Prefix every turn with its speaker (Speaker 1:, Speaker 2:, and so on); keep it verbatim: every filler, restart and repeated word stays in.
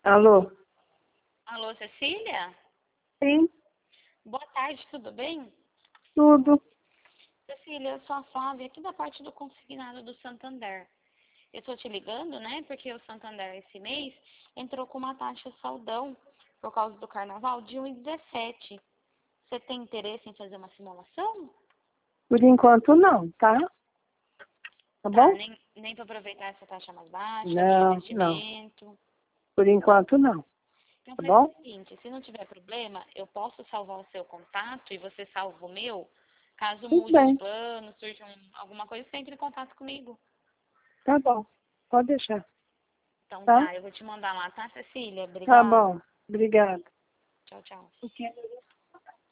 Speaker 1: Alô?
Speaker 2: Alô, Cecília?
Speaker 1: Sim,
Speaker 2: Boa tarde, tudo bem?
Speaker 1: tudo.
Speaker 2: Cecília, eu sou a Flávia, aqui da parte do consignado do Santander. Eu estou te ligando, né, porque o Santander esse mês entrou com uma taxa saldão por causa do carnaval de um vírgula dezessete. Você tem interesse em fazer uma simulação?
Speaker 1: Por enquanto não, tá? Tá
Speaker 2: Tá,
Speaker 1: bom?
Speaker 2: nem, nem para aproveitar essa taxa mais baixa de
Speaker 1: Não, não.
Speaker 2: investimento.
Speaker 1: Por enquanto não.
Speaker 2: Então
Speaker 1: Tá
Speaker 2: faz o
Speaker 1: bom?
Speaker 2: seguinte, se não tiver problema, eu posso salvar o seu contato e você salva o meu. Caso
Speaker 1: Tudo
Speaker 2: mude de
Speaker 1: bem.
Speaker 2: plano, surja um- alguma coisa, você entre em contato comigo.
Speaker 1: Tá bom. Pode deixar.
Speaker 2: Então
Speaker 1: Tá?
Speaker 2: tá, eu vou te mandar lá, tá, Cecília?
Speaker 1: Tá
Speaker 2: Obrigada.
Speaker 1: bom. Obrigada.
Speaker 2: Tchau, tchau.
Speaker 1: Ok.